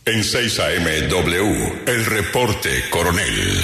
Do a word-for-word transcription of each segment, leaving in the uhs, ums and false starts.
En seis A M W, el reporte coronel.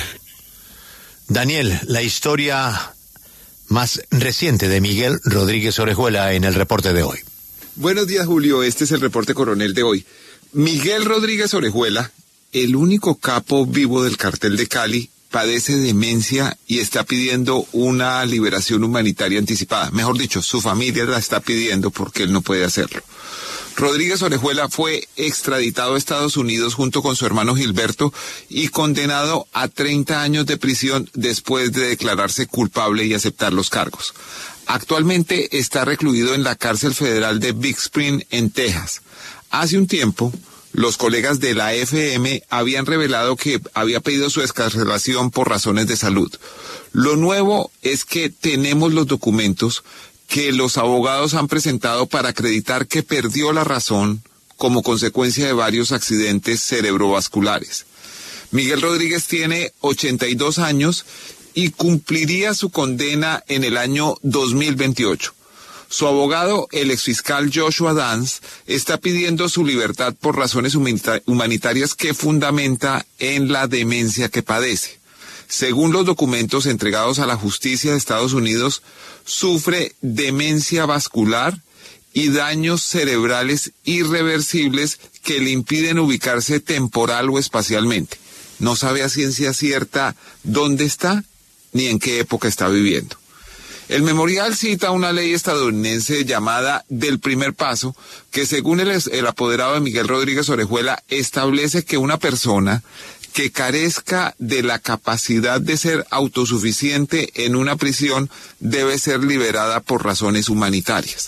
Daniel, la historia más reciente de Miguel Rodríguez Orejuela en el reporte de hoy. Buenos días, Julio. Este es el reporte coronel de hoy. Miguel Rodríguez Orejuela, el único capo vivo del cartel de Cali, padece demencia y está pidiendo una liberación humanitaria anticipada. Mejor dicho, su familia la está pidiendo porque él no puede hacerlo. Rodríguez Orejuela fue extraditado a Estados Unidos junto con su hermano Gilberto y condenado a treinta años de prisión después de declararse culpable y aceptar los cargos. Actualmente está recluido en la cárcel federal de Big Spring, en Texas. Hace un tiempo, los colegas de la F M habían revelado que había pedido su excarcelación por razones de salud. Lo nuevo es que tenemos los documentos que los abogados han presentado para acreditar que perdió la razón como consecuencia de varios accidentes cerebrovasculares. Miguel Rodríguez tiene ochenta y dos años y cumpliría su condena en el año dos mil veintiocho. Su abogado, el exfiscal Joshua Dance, está pidiendo su libertad por razones humanitarias que fundamenta en la demencia que padece. Según los documentos entregados a la justicia de Estados Unidos, sufre demencia vascular y daños cerebrales irreversibles que le impiden ubicarse temporal o espacialmente. No sabe a ciencia cierta dónde está ni en qué época está viviendo. El memorial cita una ley estadounidense llamada del primer paso, que según el, el apoderado de Miguel Rodríguez Orejuela, establece que una persona que carezca de la capacidad de ser autosuficiente en una prisión debe ser liberada por razones humanitarias.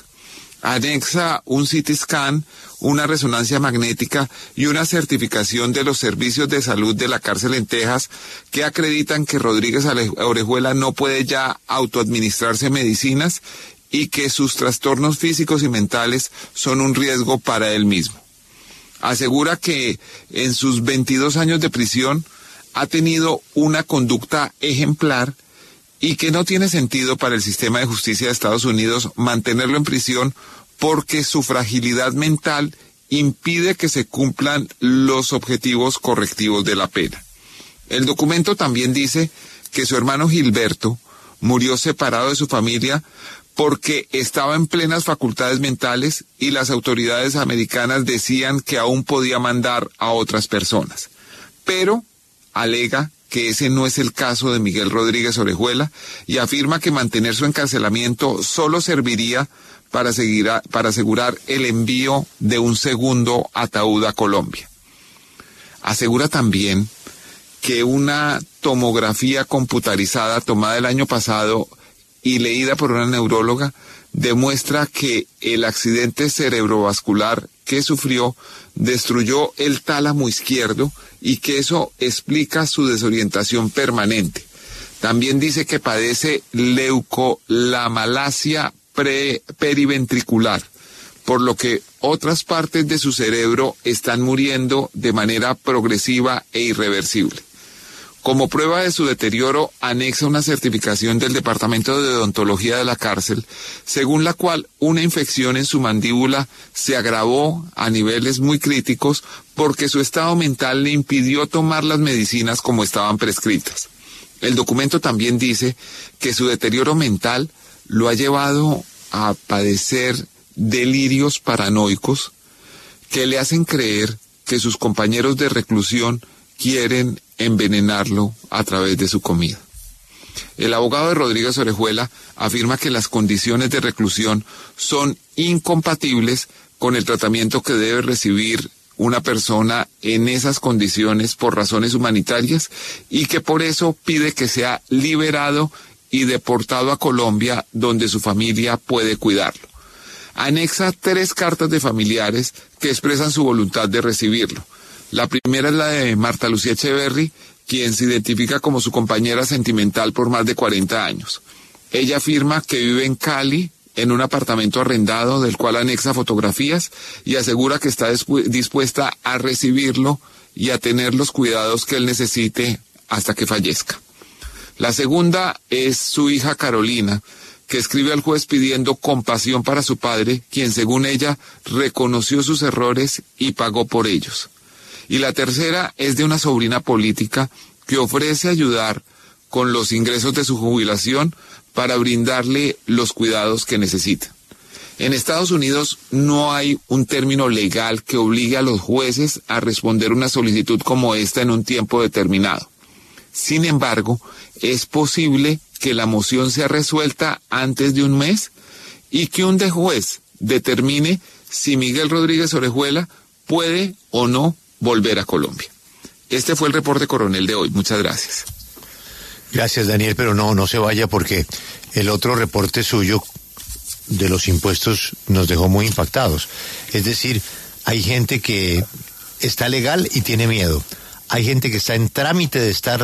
Anexa un C T scan, una resonancia magnética y una certificación de los servicios de salud de la cárcel en Texas que acreditan que Rodríguez Orejuela no puede ya autoadministrarse medicinas y que sus trastornos físicos y mentales son un riesgo para él mismo. Asegura que en sus veintidós años de prisión ha tenido una conducta ejemplar y que no tiene sentido para el sistema de justicia de Estados Unidos mantenerlo en prisión porque su fragilidad mental impide que se cumplan los objetivos correctivos de la pena. El documento también dice que su hermano Gilberto murió separado de su familia porque estaba en plenas facultades mentales y las autoridades americanas decían que aún podía mandar a otras personas. Pero alega que ese no es el caso de Miguel Rodríguez Orejuela y afirma que mantener su encarcelamiento solo serviría para, seguir a, para asegurar el envío de un segundo ataúd a Colombia. Asegura también que una tomografía computarizada tomada el año pasado y leída por una neuróloga, demuestra que el accidente cerebrovascular que sufrió destruyó el tálamo izquierdo y que eso explica su desorientación permanente. También dice que padece leucolamalacia pre- periventricular, por lo que otras partes de su cerebro están muriendo de manera progresiva e irreversible. Como prueba de su deterioro, anexa una certificación del Departamento de Odontología de la cárcel, según la cual una infección en su mandíbula se agravó a niveles muy críticos porque su estado mental le impidió tomar las medicinas como estaban prescritas. El documento también dice que su deterioro mental lo ha llevado a padecer delirios paranoicos que le hacen creer que sus compañeros de reclusión quieren envenenarlo a través de su comida. El abogado de Rodríguez Orejuela afirma que las condiciones de reclusión son incompatibles con el tratamiento que debe recibir una persona en esas condiciones por razones humanitarias y que por eso pide que sea liberado y deportado a Colombia, donde su familia puede cuidarlo. Anexa tres cartas de familiares que expresan su voluntad de recibirlo. La primera es la de Marta Lucía Echeverry, quien se identifica como su compañera sentimental por más de cuarenta años. Ella afirma que vive en Cali, en un apartamento arrendado del cual anexa fotografías y asegura que está dispuesta a recibirlo y a tener los cuidados que él necesite hasta que fallezca. La segunda es su hija Carolina, que escribe al juez pidiendo compasión para su padre, quien según ella reconoció sus errores y pagó por ellos. Y la tercera es de una sobrina política que ofrece ayudar con los ingresos de su jubilación para brindarle los cuidados que necesita. En Estados Unidos no hay un término legal que obligue a los jueces a responder una solicitud como esta en un tiempo determinado. Sin embargo, es posible que la moción sea resuelta antes de un mes y que un juez determine si Miguel Rodríguez Orejuela puede o no volver a Colombia. Este fue el reporte coronel de hoy. Muchas gracias. Gracias, Daniel, pero no, no se vaya porque el otro reporte suyo de los impuestos nos dejó muy impactados. Es decir, hay gente que está legal y tiene miedo. Hay gente que está en trámite de estar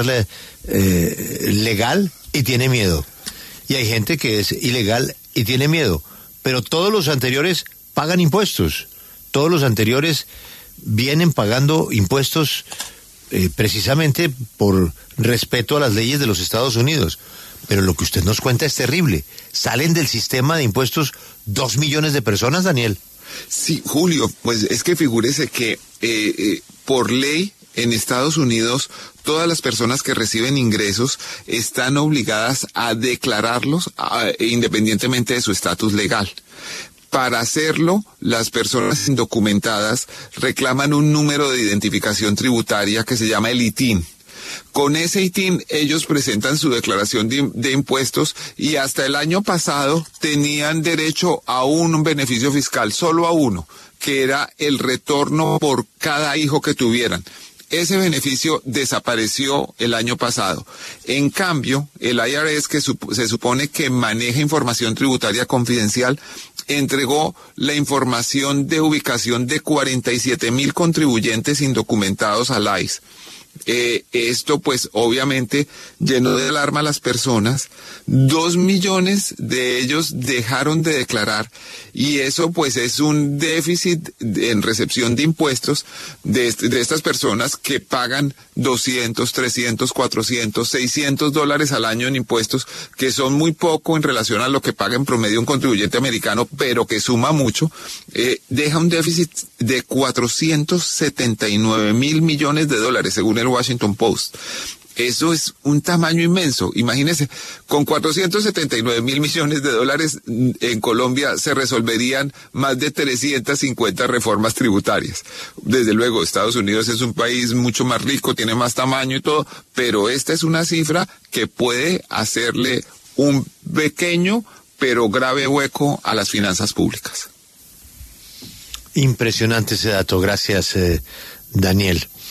eh, legal y tiene miedo. Y hay gente que es ilegal y tiene miedo. Pero todos los anteriores pagan impuestos. Todos los anteriores vienen pagando impuestos eh, precisamente por respeto a las leyes de los Estados Unidos. Pero lo que usted nos cuenta es terrible. ¿Salen del sistema de impuestos dos millones de personas, Daniel? Sí, Julio, pues es que figúrese que eh, eh, por ley en Estados Unidos todas las personas que reciben ingresos están obligadas a declararlos a, independientemente de su estatus legal. Para hacerlo, las personas indocumentadas reclaman un número de identificación tributaria que se llama el I T I N. Con ese I T I N ellos presentan su declaración de, de impuestos y hasta el año pasado tenían derecho a un beneficio fiscal, solo a uno, que era el retorno por cada hijo que tuvieran. Ese beneficio desapareció el año pasado. En cambio, el I R S, que sup- se supone que maneja información tributaria confidencial, entregó la información de ubicación de cuarenta y siete mil contribuyentes indocumentados al I C E. Eh, esto pues obviamente llenó de alarma a las personas. Dos millones de ellos dejaron de declarar y eso pues es un déficit en recepción de impuestos de, est- de estas personas que pagan doscientos, trescientos, cuatrocientos, seiscientos dólares al año en impuestos, que son muy poco en relación a lo que paga en promedio un contribuyente americano, pero que suma mucho. Eh, deja un déficit de cuatrocientos setenta y nueve mil millones de dólares según el Washington Post. Eso es un tamaño inmenso. Imagínense, con cuatrocientos setenta y nueve mil millones de dólares en Colombia se resolverían más de trescientas cincuenta reformas tributarias. Desde luego, Estados Unidos es un país mucho más rico, tiene más tamaño y todo, pero esta es una cifra que puede hacerle un pequeño pero grave hueco a las finanzas públicas. Impresionante ese dato. Gracias, eh, Daniel.